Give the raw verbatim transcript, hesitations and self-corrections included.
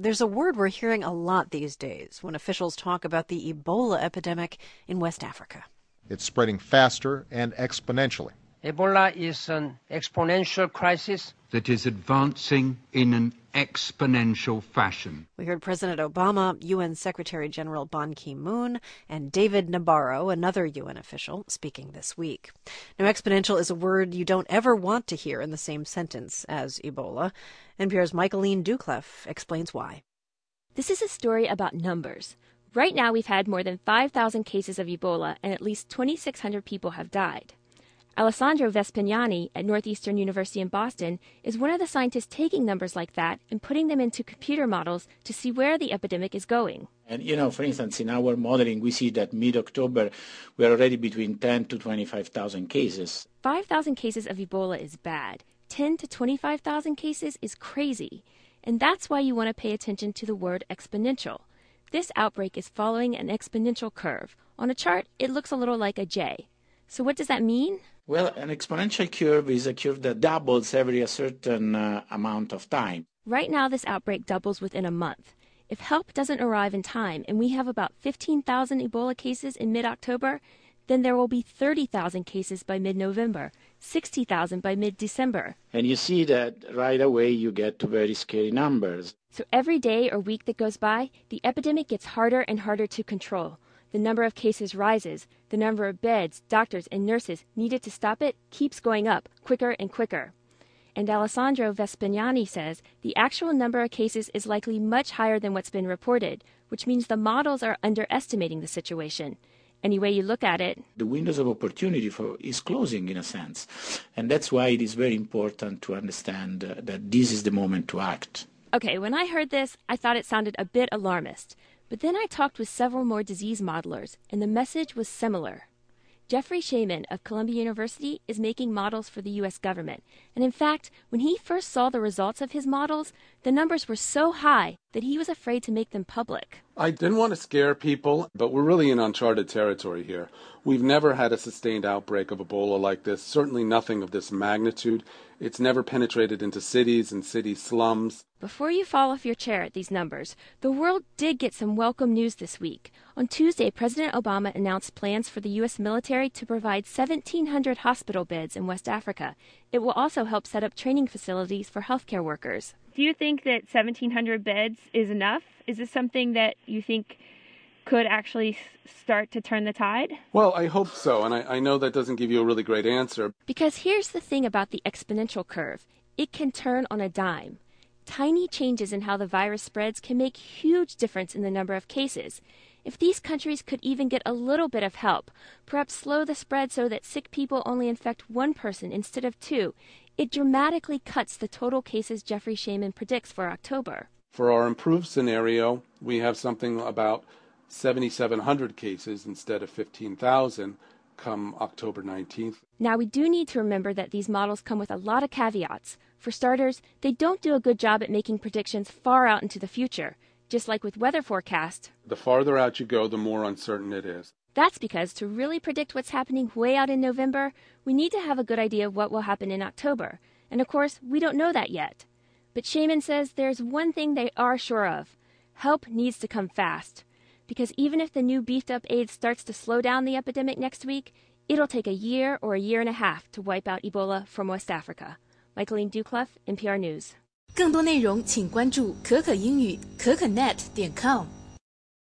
There's a word we're hearing a lot these days when officials talk about the Ebola epidemic in West Africa. It's spreading faster and exponentially. Ebola is an exponential crisis that is advancing in an exponential fashion. We heard President Obama, U N Secretary General Ban Ki-moon, and David Nabarro, another U N official, speaking this week. Now, exponential is a word you don't ever want to hear in the same sentence as Ebola. N P R's Michaeline Doucleff explains why. This is a story about numbers. Right now, we've had more than five thousand cases of Ebola, and at least twenty-six hundred people have died. Alessandro Vespignani at Northeastern University in Boston is one of the scientists taking numbers like that and putting them into computer models to see where the epidemic is going. And, you know, for instance, in our modeling, we see that mid-October, we're already between ten to twenty-five thousand cases. five thousand cases of Ebola is bad. ten to twenty-five thousand cases is crazy. And that's why you want to pay attention to the word exponential. This outbreak is following an exponential curve. On a chart, it looks a little like a J. So what does that mean? Well, an exponential curve is a curve that doubles every a certain uh, amount of time. Right now, this outbreak doubles within a month. If help doesn't arrive in time and we have about fifteen thousand Ebola cases in mid-October, then there will be thirty thousand cases by mid-November, sixty thousand by mid-December. And you see that right away you get to very scary numbers. So every day or week that goes by, the epidemic gets harder and harder to control. The number of cases rises. The number of beds, doctors, and nurses needed to stop it keeps going up, quicker and quicker. And Alessandro Vespignani says the actual number of cases is likely much higher than what's been reported, which means the models are underestimating the situation. Any way you look at it, the windows of opportunity for is closing in a sense. And that's why it is very important to understand uh, that this is the moment to act. Okay, when I heard this, I thought it sounded a bit alarmist. But then I talked with several more disease modelers, and the message was similar. Jeffrey Shaman of Columbia University is making models for the U S government. And in fact, when he first saw the results of his models, the numbers were so high that he was afraid to make them public. I didn't want to scare people, but we're really in uncharted territory here. We've never had a sustained outbreak of Ebola like this, certainly nothing of this magnitude. It's never penetrated into cities and city slums. Before you fall off your chair at these numbers, the world did get some welcome news this week. On Tuesday, President Obama announced plans for the U S military to provide seventeen hundred hospital beds in West Africa. It will also help set up training facilities for healthcare workers. Do you think that seventeen hundred beds is enough? Is this something that you think could actually start to turn the tide? Well, I hope so, and I, I know that doesn't give you a really great answer. Because here's the thing about the exponential curve. It can turn on a dime. Tiny changes in how the virus spreads can make huge difference in the number of cases. If these countries could even get a little bit of help, perhaps slow the spread so that sick people only infect one person instead of two, it dramatically cuts the total cases Jeffrey Shaman predicts for October. For our improved scenario, we have something about seventy-seven hundred cases instead of fifteen thousand come October nineteenth. Now, we do need to remember that these models come with a lot of caveats. For starters, they don't do a good job at making predictions far out into the future. Just like with weather forecasts, the farther out you go, the more uncertain it is. That's because to really predict what's happening way out in November, we need to have a good idea of what will happen in October. And of course, we don't know that yet. But Shaman says there's one thing they are sure of. Help needs to come fast. Because even if the new beefed-up aid starts to slow down the epidemic next week, it'll take a year or a year and a half to wipe out Ebola from West Africa. Michaeline Doucleff, N P R News. 更多内容请关注可可英语可可 net 点 com。